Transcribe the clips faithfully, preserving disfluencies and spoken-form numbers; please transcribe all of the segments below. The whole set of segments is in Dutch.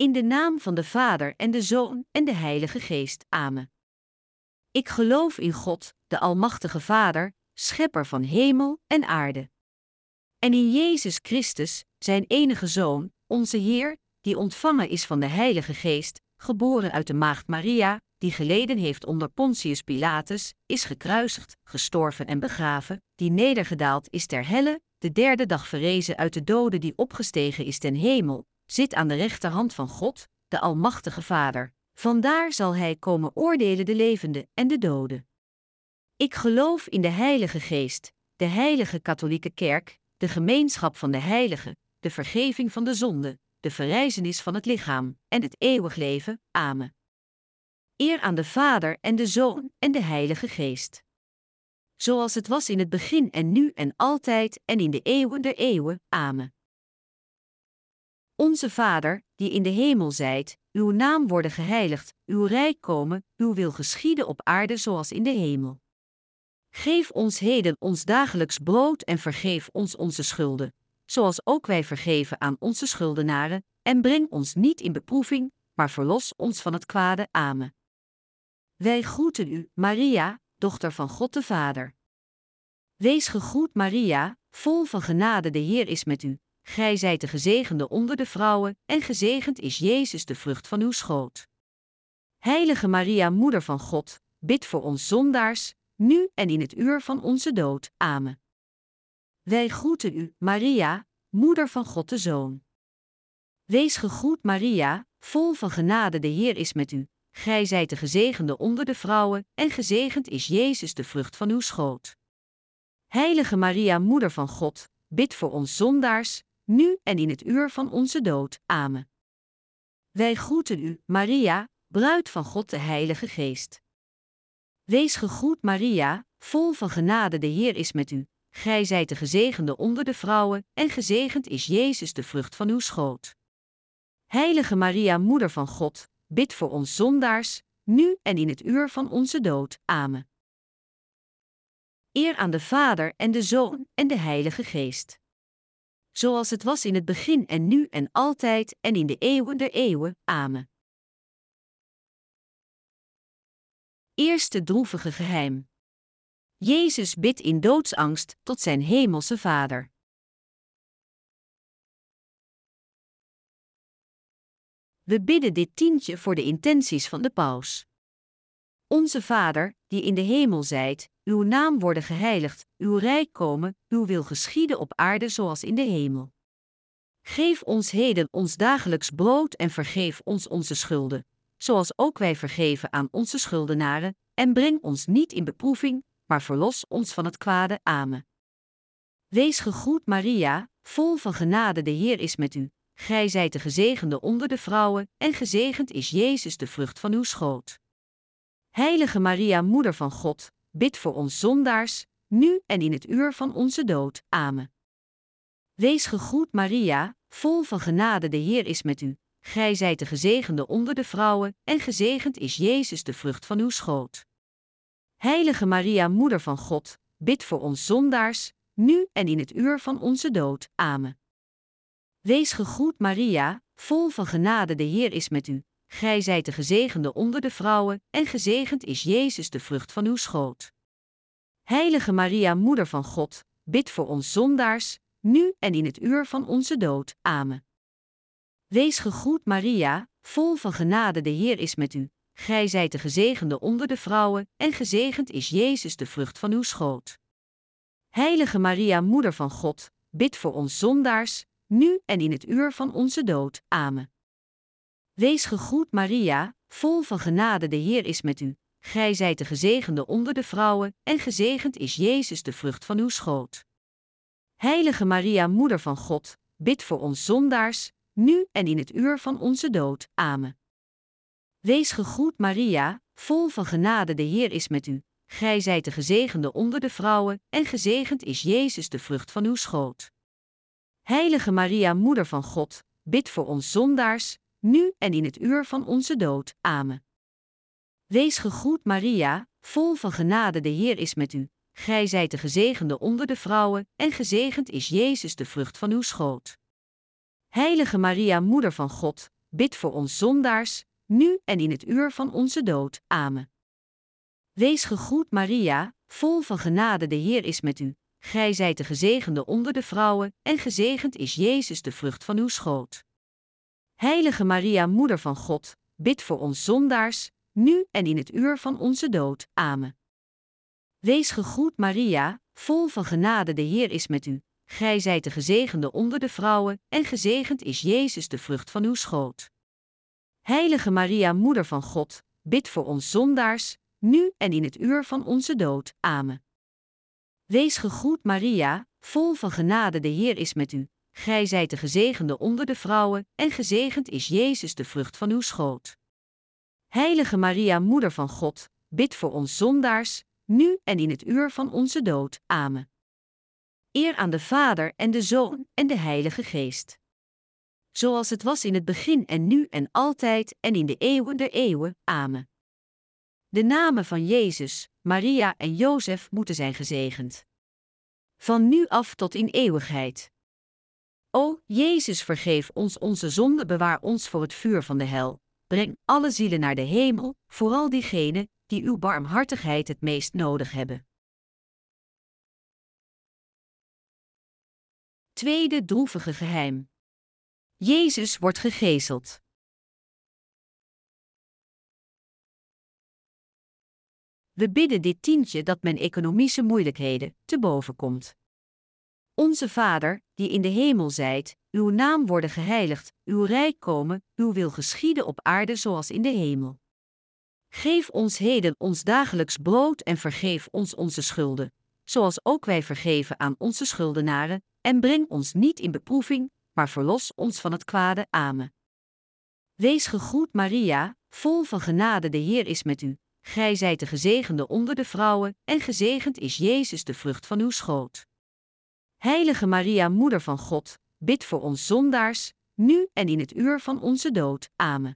In de naam van de Vader en de Zoon en de Heilige Geest. Amen. Ik geloof in God, de Almachtige Vader, schepper van hemel en aarde. En in Jezus Christus, zijn enige Zoon, onze Heer, die ontvangen is van de Heilige Geest, geboren uit de maagd Maria, die geleden heeft onder Pontius Pilatus, is gekruisigd, gestorven en begraven, die nedergedaald is ter helle, de derde dag verrezen uit de doden, die opgestegen is ten hemel, zit aan de rechterhand van God, de Almachtige Vader. Vandaar zal hij komen oordelen de levenden en de doden. Ik geloof in de Heilige Geest, de heilige katholieke kerk, de gemeenschap van de heiligen, de vergeving van de zonden, de verrijzenis van het lichaam en het eeuwig leven. Amen. Eer aan de Vader en de Zoon en de Heilige Geest. Zoals het was in het begin en nu en altijd en in de eeuwen der eeuwen. Amen. Onze Vader, die in de hemel zijt, uw naam worden geheiligd, uw rijk komen, uw wil geschieden op aarde zoals in de hemel. Geef ons heden ons dagelijks brood en vergeef ons onze schulden, zoals ook wij vergeven aan onze schuldenaren, en breng ons niet in beproeving, maar verlos ons van het kwade. Amen. Wij groeten u, Maria, dochter van God de Vader. Wees gegroet, Maria, vol van genade, de Heer is met u. Gij zijt de gezegende onder de vrouwen, en gezegend is Jezus, de vrucht van uw schoot. Heilige Maria, moeder van God, bid voor ons zondaars, nu en in het uur van onze dood. Amen. Wij groeten u, Maria, moeder van God de Zoon. Wees gegroet, Maria, vol van genade, de Heer is met u. Gij zijt de gezegende onder de vrouwen, en gezegend is Jezus, de vrucht van uw schoot. Heilige Maria, moeder van God, bid voor ons zondaars, nu en in het uur van onze dood. Amen. Wij groeten u, Maria, bruid van God de Heilige Geest. Wees gegroet, Maria, vol van genade, de Heer is met u. Gij zijt de gezegende onder de vrouwen, en gezegend is Jezus, de vrucht van uw schoot. Heilige Maria, moeder van God, bid voor ons zondaars, nu en in het uur van onze dood. Amen. Eer aan de Vader en de Zoon en de Heilige Geest. Zoals het was in het begin en nu en altijd en in de eeuwen der eeuwen. Amen. Eerste droevige geheim. Jezus bidt in doodsangst tot zijn hemelse Vader. We bidden dit tientje voor de intenties van de paus. Onze Vader, die in de hemel zijt, uw naam worden geheiligd, uw rijk komen, uw wil geschieden op aarde zoals in de hemel. Geef ons heden ons dagelijks brood en vergeef ons onze schulden, zoals ook wij vergeven aan onze schuldenaren, en breng ons niet in beproeving, maar verlos ons van het kwade. Amen. Wees gegroet, Maria, vol van genade, de Heer is met u. Gij zijt de gezegende onder de vrouwen, en gezegend is Jezus, de vrucht van uw schoot. Heilige Maria, moeder van God, bid voor ons zondaars, nu en in het uur van onze dood. Amen. Wees gegroet, Maria, vol van genade, de Heer is met u. Gij zijt de gezegende onder de vrouwen, en gezegend is Jezus, de vrucht van uw schoot. Heilige Maria, moeder van God, bid voor ons zondaars, nu en in het uur van onze dood. Amen. Wees gegroet, Maria, vol van genade, de Heer is met u. Gij zijt de gezegende onder de vrouwen, en gezegend is Jezus, de vrucht van uw schoot. Heilige Maria, moeder van God, bid voor ons zondaars, nu en in het uur van onze dood. Amen. Wees gegroet, Maria, vol van genade, de Heer is met u. Gij zijt de gezegende onder de vrouwen, en gezegend is Jezus, de vrucht van uw schoot. Heilige Maria, moeder van God, bid voor ons zondaars, nu en in het uur van onze dood. Amen. Wees gegroet, Maria, vol van genade, de Heer is met u. Gij zijt de gezegende onder de vrouwen, en gezegend is Jezus, de vrucht van uw schoot. Heilige Maria, moeder van God, bid voor ons zondaars, nu en in het uur van onze dood. Amen. Wees gegroet, Maria, vol van genade, de Heer is met u. Gij zijt de gezegende onder de vrouwen, en gezegend is Jezus, de vrucht van uw schoot. Heilige Maria, moeder van God, bid voor ons zondaars, nu en in het uur van onze dood. Amen. Wees gegroet, Maria, vol van genade, de Heer is met u. Gij zijt de gezegende onder de vrouwen, en gezegend is Jezus, de vrucht van uw schoot. Heilige Maria, moeder van God, bid voor ons zondaars, nu en in het uur van onze dood. Amen. Wees gegroet Maria, vol van genade, de Heer is met u. Gij zijt de gezegende onder de vrouwen, en gezegend is Jezus, de vrucht van uw schoot. Heilige Maria, Moeder van God, bid voor ons zondaars, nu en in het uur van onze dood. Amen. Wees gegroet Maria, vol van genade, de Heer is met u. Gij zijt de gezegende onder de vrouwen, en gezegend is Jezus, de vrucht van uw schoot. Heilige Maria, Moeder van God, bid voor ons zondaars, nu en in het uur van onze dood. Amen. Wees gegroet Maria, vol van genade, de Heer is met u. Gij zijt de gezegende onder de vrouwen, en gezegend is Jezus, de vrucht van uw schoot. Heilige Maria, Moeder van God, bid voor ons zondaars, nu en in het uur van onze dood. Amen. Eer aan de Vader en de Zoon en de Heilige Geest. Zoals het was in het begin en nu en altijd en in de eeuwen der eeuwen. Amen. De namen van Jezus, Maria en Jozef moeten zijn gezegend. Van nu af tot in eeuwigheid. O, Jezus, vergeef ons onze zonde, bewaar ons voor het vuur van de hel. Breng alle zielen naar de hemel, vooral diegenen die uw barmhartigheid het meest nodig hebben. Tweede droevige geheim. Jezus wordt gegezeld. We bidden dit tientje dat men economische moeilijkheden te boven komt. Onze Vader, die in de hemel zijt, uw naam worden geheiligd, uw rijk komen, uw wil geschieden op aarde zoals in de hemel. Geef ons heden ons dagelijks brood en vergeef ons onze schulden, zoals ook wij vergeven aan onze schuldenaren, en breng ons niet in beproeving, maar verlos ons van het kwade. Amen. Wees gegroet Maria, vol van genade, de Heer is met u. Gij zijt de gezegende onder de vrouwen, en gezegend is Jezus, de vrucht van uw schoot. Heilige Maria, Moeder van God, bid voor ons zondaars, nu en in het uur van onze dood. Amen.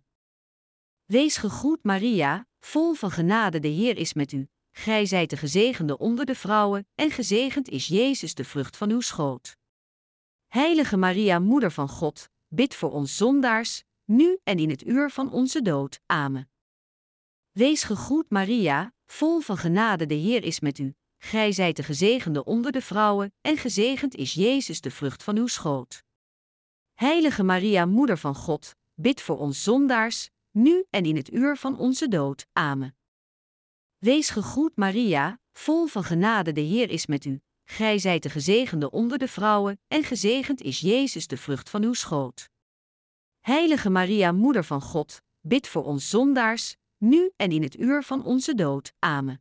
Wees gegroet Maria, vol van genade, de Heer is met u. Gij zijt de gezegende onder de vrouwen, en gezegend is Jezus, de vrucht van uw schoot. Heilige Maria, Moeder van God, bid voor ons zondaars, nu en in het uur van onze dood. Amen. Wees gegroet Maria, vol van genade, de Heer is met u. Gij zijt de gezegende onder de vrouwen, en gezegend is Jezus, de vrucht van uw schoot. Heilige Maria, Moeder van God, bid voor ons zondaars, nu en in het uur van onze dood. Amen. Wees gegroet Maria, vol van genade, de Heer is met u. Gij zijt de gezegende onder de vrouwen, en gezegend is Jezus, de vrucht van uw schoot. Heilige Maria, Moeder van God, bid voor ons zondaars, nu en in het uur van onze dood. Amen.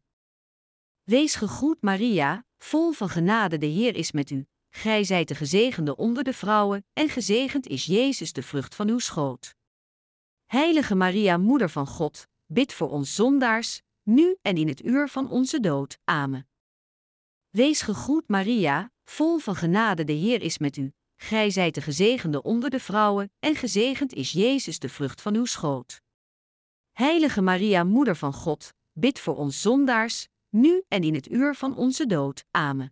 Wees gegroet Maria, vol van genade, de Heer is met u. Gij zijt de gezegende onder de vrouwen, en gezegend is Jezus, de vrucht van uw schoot. Heilige Maria, Moeder van God, bid voor ons zondaars, nu en in het uur van onze dood. Amen. Wees gegroet Maria, vol van genade, de Heer is met u. Gij zijt de gezegende onder de vrouwen, en gezegend is Jezus, de vrucht van uw schoot. Heilige Maria, Moeder van God, bid voor ons zondaars, nu en in het uur van onze dood. Amen.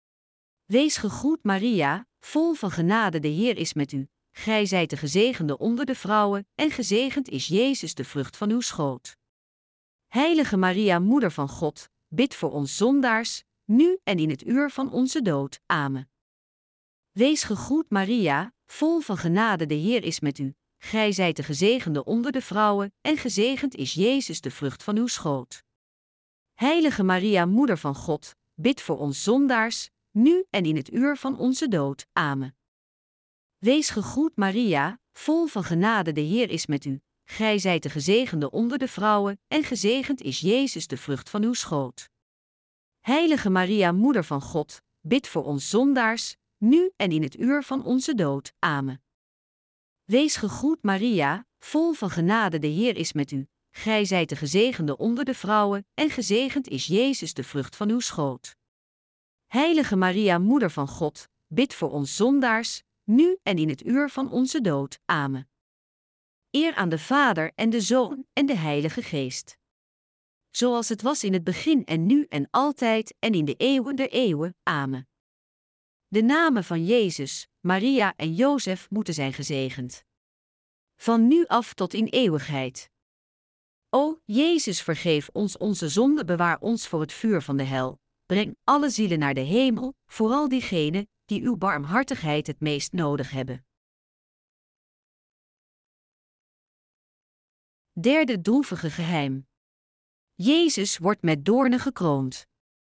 Wees gegroet Maria, vol van genade, de Heer is met u. Gij zijt de gezegende onder de vrouwen, en gezegend is Jezus, de vrucht van uw schoot. Heilige Maria, Moeder van God, bid voor ons zondaars, nu en in het uur van onze dood. Amen. Wees gegroet Maria, vol van genade, de Heer is met u. Gij zijt de gezegende onder de vrouwen, en gezegend is Jezus, de vrucht van uw schoot. Heilige Maria, Moeder van God, bid voor ons zondaars, nu en in het uur van onze dood. Amen. Wees gegroet Maria, vol van genade, de Heer is met u. Gij zijt de gezegende onder de vrouwen, en gezegend is Jezus, de vrucht van uw schoot. Heilige Maria, Moeder van God, bid voor ons zondaars, nu en in het uur van onze dood. Amen. Wees gegroet Maria, vol van genade, de Heer is met u. Gij zijt de gezegende onder de vrouwen, en gezegend is Jezus, de vrucht van uw schoot. Heilige Maria, Moeder van God, bid voor ons zondaars, nu en in het uur van onze dood. Amen. Eer aan de Vader en de Zoon en de Heilige Geest. Zoals het was in het begin en nu en altijd en in de eeuwen der eeuwen. Amen. De namen van Jezus, Maria en Jozef moeten zijn gezegend. van nu af tot in eeuwigheid. O, Jezus, vergeef ons onze zonde, bewaar ons voor het vuur van de hel. Breng alle zielen naar de hemel, vooral diegenen die uw barmhartigheid het meest nodig hebben. Derde droevige geheim. Jezus wordt met doornen gekroond.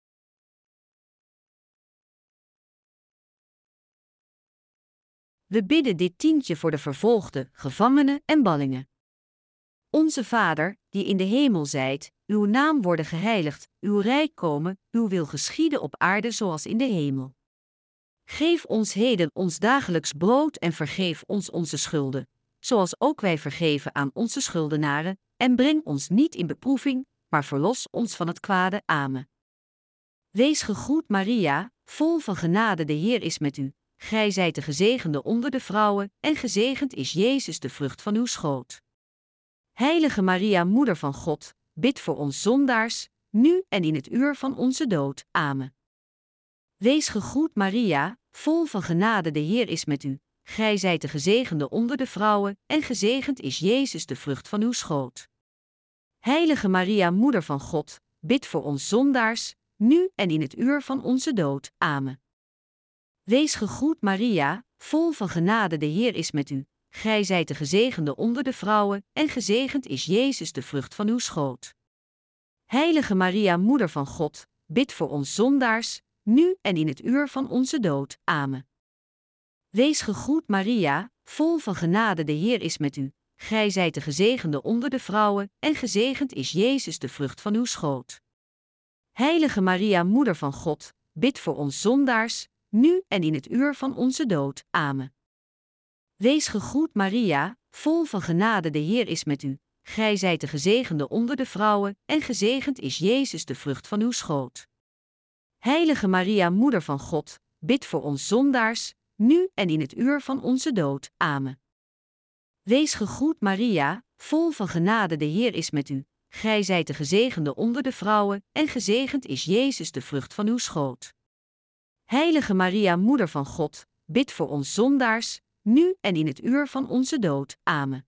We bidden dit tientje voor de vervolgden, gevangenen en ballingen. Onze Vader, die in de hemel zijt, uw naam worden geheiligd, uw rijk komen, uw wil geschieden op aarde zoals in de hemel. Geef ons heden ons dagelijks brood en vergeef ons onze schulden, zoals ook wij vergeven aan onze schuldenaren, en breng ons niet in beproeving, maar verlos ons van het kwade. Amen. Wees gegroet Maria, vol van genade, de Heer is met u. Gij zijt de gezegende onder de vrouwen, en gezegend is Jezus, de vrucht van uw schoot. Heilige Maria, Moeder van God, bid voor ons zondaars, nu en in het uur van onze dood. Amen. Wees gegroet Maria, vol van genade, de Heer is met u. Gij zijt de gezegende onder de vrouwen, en gezegend is Jezus, de vrucht van uw schoot. Heilige Maria, Moeder van God, bid voor ons zondaars, nu en in het uur van onze dood. Amen. Wees gegroet Maria, vol van genade, de Heer is met u. Gij zijt de gezegende onder de vrouwen, en gezegend is Jezus, de vrucht van uw schoot. Heilige Maria, Moeder van God, bid voor ons zondaars, nu en in het uur van onze dood. Amen. Wees gegroet Maria, vol van genade, de Heer is met u. Gij zijt de gezegende onder de vrouwen, en gezegend is Jezus, de vrucht van uw schoot. Heilige Maria, Moeder van God, bid voor ons zondaars, nu en in het uur van onze dood. Amen. Wees gegroet Maria, vol van genade, de Heer is met u. Gij zijt de gezegende onder de vrouwen, en gezegend is Jezus, de vrucht van uw schoot. Heilige Maria, Moeder van God, bid voor ons zondaars, nu en in het uur van onze dood. Amen. Wees gegroet Maria, vol van genade, de Heer is met u. Gij zijt de gezegende onder de vrouwen, en gezegend is Jezus, de vrucht van uw schoot. Heilige Maria, Moeder van God, bid voor ons zondaars, nu en in het uur van onze dood. Amen.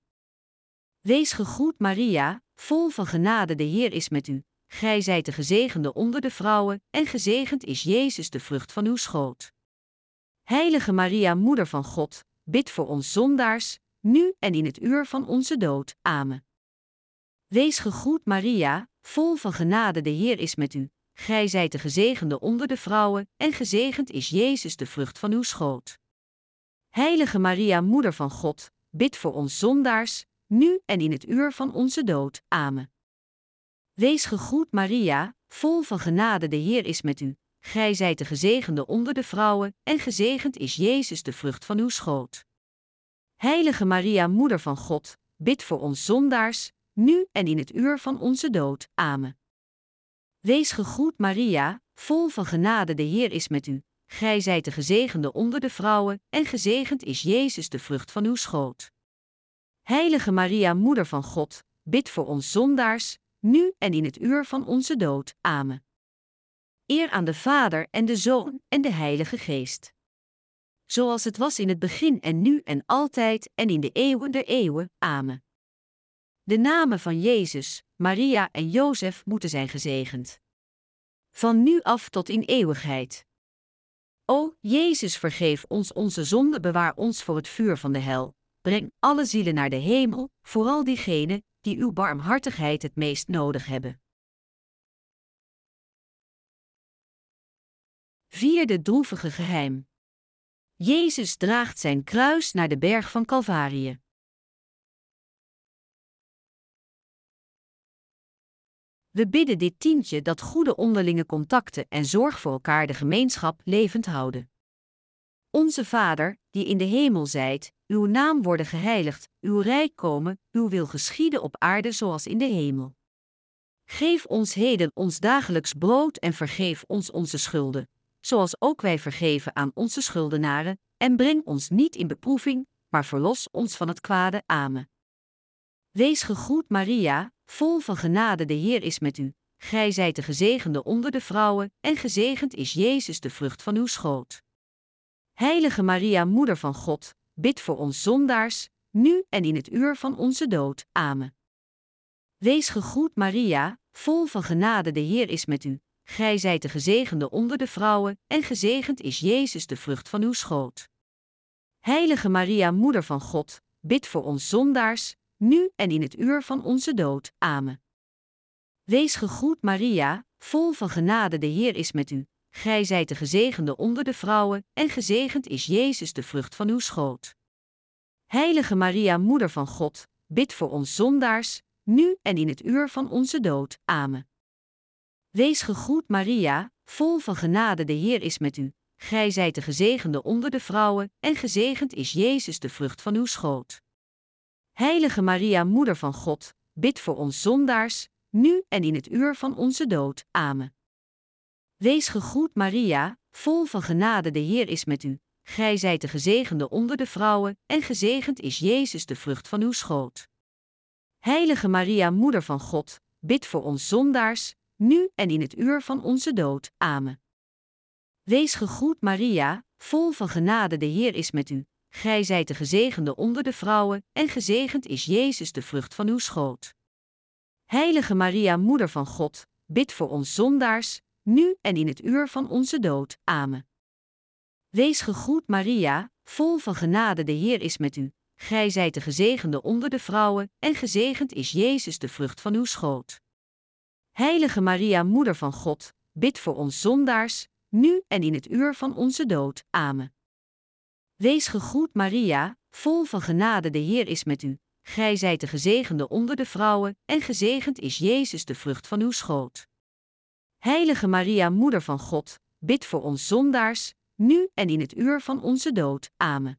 Wees gegroet Maria, vol van genade, de Heer is met u. Gij zijt de gezegende onder de vrouwen, en gezegend is Jezus, de vrucht van uw schoot. Heilige Maria, Moeder van God, bid voor ons zondaars, nu en in het uur van onze dood. Amen. Wees gegroet Maria, vol van genade, de Heer is met u. Gij zijt de gezegende onder de vrouwen, en gezegend is Jezus, de vrucht van uw schoot. Heilige Maria, Moeder van God, bid voor ons zondaars, nu en in het uur van onze dood. Amen. Wees gegroet Maria, vol van genade, de Heer is met u. Gij zijt de gezegende onder de vrouwen, en gezegend is Jezus, de vrucht van uw schoot. Heilige Maria, Moeder van God, bid voor ons zondaars, nu en in het uur van onze dood. Amen. Wees gegroet Maria, vol van genade, de Heer is met u. Gij zijt de gezegende onder de vrouwen, en gezegend is Jezus, de vrucht van uw schoot. Heilige Maria, Moeder van God, bid voor ons zondaars, nu en in het uur van onze dood. Amen. Eer aan de Vader en de Zoon en de Heilige Geest. Zoals het was in het begin en nu en altijd en in de eeuwen der eeuwen. Amen. De namen van Jezus, Maria en Jozef moeten zijn gezegend. Van nu af tot in eeuwigheid. O, Jezus, vergeef ons onze zonde, bewaar ons voor het vuur van de hel. Breng alle zielen naar de hemel, vooral diegenen die uw barmhartigheid het meest nodig hebben. Vierde droevige geheim. Jezus draagt zijn kruis naar de berg van Calvarië. We bidden dit tientje dat goede onderlinge contacten en zorg voor elkaar de gemeenschap levend houden. Onze Vader, die in de hemel zijt, uw naam worden geheiligd, uw rijk komen, uw wil geschieden op aarde zoals in de hemel. Geef ons heden ons dagelijks brood en vergeef ons onze schulden, zoals ook wij vergeven aan onze schuldenaren, en breng ons niet in beproeving, maar verlos ons van het kwade. Amen. Wees gegroet Maria, vol van genade, de Heer is met u. Gij zijt de gezegende onder de vrouwen, en gezegend is Jezus, de vrucht van uw schoot. Heilige Maria, Moeder van God, bid voor ons zondaars, nu en in het uur van onze dood. Amen. Wees gegroet Maria, vol van genade, de Heer is met u. Gij zijt de gezegende onder de vrouwen, en gezegend is Jezus, de vrucht van uw schoot. Heilige Maria, Moeder van God, bid voor ons zondaars, nu en in het uur van onze dood. Amen. Wees gegroet Maria, vol van genade, de Heer is met u. Gij zijt de gezegende onder de vrouwen, en gezegend is Jezus, de vrucht van uw schoot. Heilige Maria, Moeder van God, bid voor ons zondaars, nu en in het uur van onze dood. Amen. Wees gegroet Maria, vol van genade, de Heer is met u. Gij zijt de gezegende onder de vrouwen, en gezegend is Jezus, de vrucht van uw schoot. Heilige Maria, Moeder van God, bid voor ons zondaars, nu en in het uur van onze dood. Amen. Wees gegroet Maria, vol van genade, de Heer is met u. Gij zijt de gezegende onder de vrouwen, en gezegend is Jezus, de vrucht van uw schoot. Heilige Maria, Moeder van God, bid voor ons zondaars, nu en in het uur van onze dood. Amen. Wees gegroet Maria, vol van genade, de Heer is met u. Gij zijt de gezegende onder de vrouwen, en gezegend is Jezus, de vrucht van uw schoot. Heilige Maria, Moeder van God, bid voor ons zondaars, nu en in het uur van onze dood. Amen. Wees gegroet Maria, vol van genade, de Heer is met u. Gij zijt de gezegende onder de vrouwen, en gezegend is Jezus, de vrucht van uw schoot. Heilige Maria, Moeder van God, bid voor ons zondaars, nu en in het uur van onze dood. Amen. Wees gegroet Maria, vol van genade, de Heer is met u. Gij zijt de gezegende onder de vrouwen, en gezegend is Jezus, de vrucht van uw schoot. Heilige Maria, Moeder van God, bid voor ons zondaars, nu en in het uur van onze dood. Amen.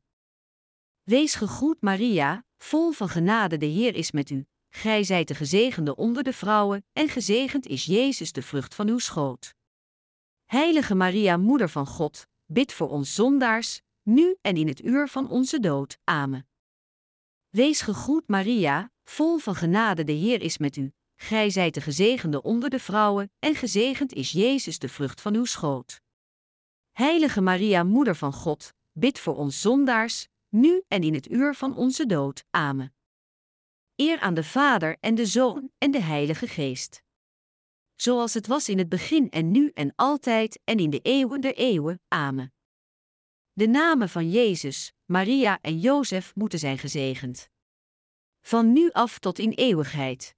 Wees gegroet Maria, vol van genade, de Heer is met u. Gij zijt de gezegende onder de vrouwen, en gezegend is Jezus, de vrucht van uw schoot. Heilige Maria, Moeder van God, bid voor ons zondaars, nu en in het uur van onze dood. Amen. Wees gegroet Maria, vol van genade, de Heer is met u. Gij zijt de gezegende onder de vrouwen, en gezegend is Jezus, de vrucht van uw schoot. Heilige Maria, Moeder van God, bid voor ons zondaars, nu en in het uur van onze dood. Amen. Eer aan de Vader en de Zoon en de Heilige Geest. Zoals het was in het begin en nu en altijd en in de eeuwen der eeuwen. Amen. De namen van Jezus, Maria en Jozef moeten zijn gezegend. Van nu af tot in eeuwigheid.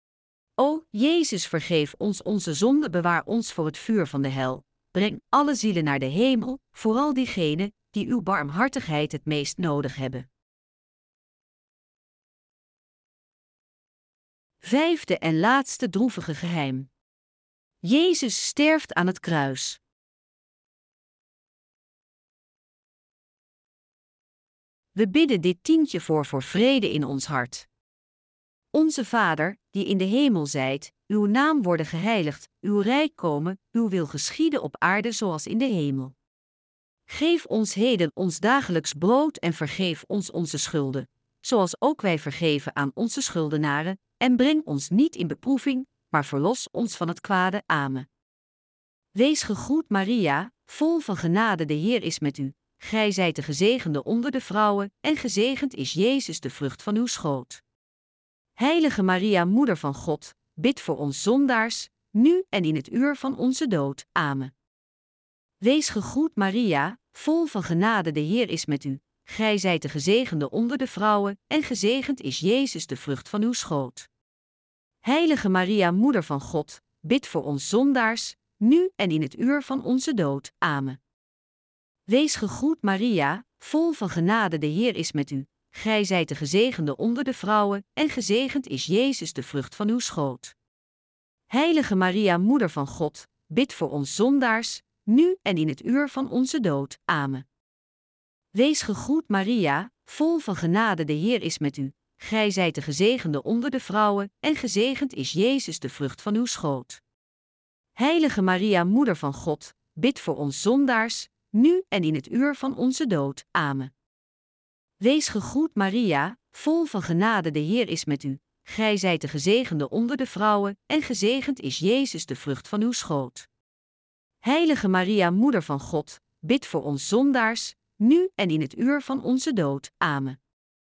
O, Jezus, vergeef ons onze zonde, bewaar ons voor het vuur van de hel. Breng alle zielen naar de hemel, vooral diegenen die uw barmhartigheid het meest nodig hebben. Vijfde en laatste droevige geheim. Jezus sterft aan het kruis. We bidden dit tientje voor voor vrede in ons hart. Onze Vader, die in de hemel zijt, uw naam worden geheiligd, uw rijk komen, uw wil geschieden op aarde zoals in de hemel. Geef ons heden ons dagelijks brood en vergeef ons onze schulden, zoals ook wij vergeven aan onze schuldenaren, en breng ons niet in beproeving, maar verlos ons van het kwade. Amen. Wees gegroet Maria, vol van genade, de Heer is met u. Gij zijt de gezegende onder de vrouwen, en gezegend is Jezus, de vrucht van uw schoot. Heilige Maria, Moeder van God, bid voor ons zondaars, nu en in het uur van onze dood. Amen. Wees gegroet Maria, vol van genade, de Heer is met u. Gij zijt de gezegende onder de vrouwen, en gezegend is Jezus, de vrucht van uw schoot. Heilige Maria, Moeder van God, bid voor ons zondaars, nu en in het uur van onze dood. Amen. Wees gegroet Maria, vol van genade, de Heer is met u. Gij zijt de gezegende onder de vrouwen, en gezegend is Jezus, de vrucht van uw schoot. Heilige Maria, Moeder van God, bid voor ons zondaars, nu en in het uur van onze dood. Amen. Wees gegroet Maria, vol van genade, de Heer is met u. Gij zijt de gezegende onder de vrouwen, en gezegend is Jezus, de vrucht van uw schoot. Heilige Maria, Moeder van God, bid voor ons zondaars, nu en in het uur van onze dood. Amen. Wees gegroet Maria, vol van genade, de Heer is met u. Gij zijt de gezegende onder de vrouwen, en gezegend is Jezus, de vrucht van uw schoot. Heilige Maria, Moeder van God, bid voor ons zondaars, nu en in het uur van onze dood. Amen.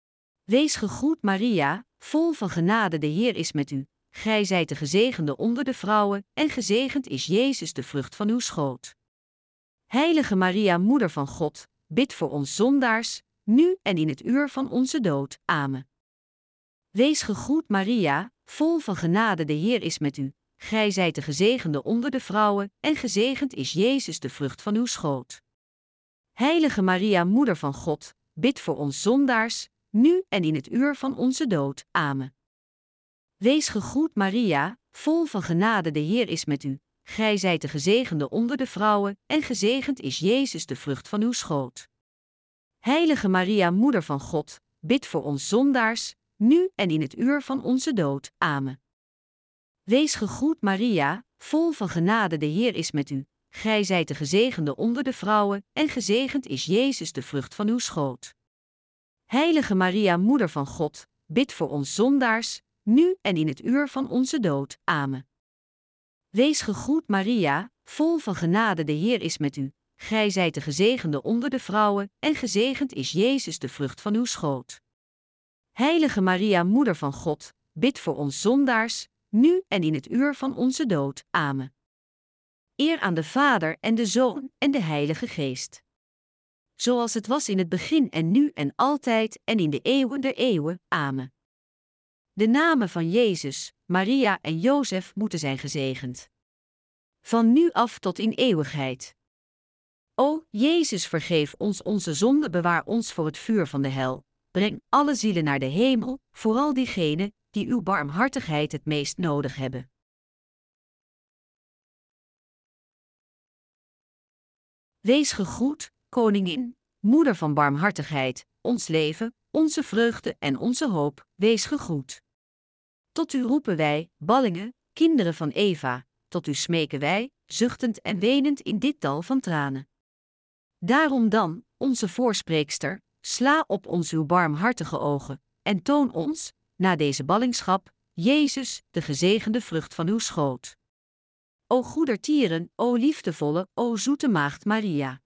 Wees gegroet Maria, vol van genade, de Heer is met u. Gij zijt de gezegende onder de vrouwen, en gezegend is Jezus, de vrucht van uw schoot. Heilige Maria, Moeder van God, bid voor ons zondaars, nu en in het uur van onze dood. Amen. Wees gegroet Maria, vol van genade, de Heer is met u. Gij zijt de gezegende onder de vrouwen, en gezegend is Jezus, de vrucht van uw schoot. Heilige Maria, Moeder van God, bid voor ons zondaars, nu en in het uur van onze dood. Amen. Wees gegroet Maria, vol van genade, de Heer is met u. Gij zijt de gezegende onder de vrouwen, en gezegend is Jezus, de vrucht van uw schoot. Heilige Maria, Moeder van God, bid voor ons zondaars, nu en in het uur van onze dood. Amen. Wees gegroet Maria, vol van genade, de Heer is met u. Gij zijt de gezegende onder de vrouwen, en gezegend is Jezus, de vrucht van uw schoot. Heilige Maria, Moeder van God, bid voor ons zondaars, nu en in het uur van onze dood. Amen. Wees gegroet Maria, vol van genade, de Heer is met u. Gij zijt de gezegende onder de vrouwen, en gezegend is Jezus, de vrucht van uw schoot. Heilige Maria, Moeder van God, bid voor ons zondaars, nu en in het uur van onze dood. Amen. Eer aan de Vader en de Zoon en de Heilige Geest. Zoals het was in het begin en nu en altijd en in de eeuwen der eeuwen. Amen. De namen van Jezus, Maria en Jozef moeten zijn gezegend. Van nu af tot in eeuwigheid. O, Jezus, vergeef ons onze zonde, bewaar ons voor het vuur van de hel. Breng alle zielen naar de hemel, vooral diegenen die uw barmhartigheid het meest nodig hebben. Wees gegroet, Koningin, Moeder van barmhartigheid, ons leven, onze vreugde en onze hoop, wees gegroet. Tot u roepen wij, ballingen, kinderen van Eva, tot u smeken wij, zuchtend en wenend in dit dal van tranen. Daarom dan, onze voorspreekster, sla op ons uw barmhartige ogen, en toon ons, na deze ballingschap, Jezus, de gezegende vrucht van uw schoot. O goedertieren, o liefdevolle, o zoete maagd Maria.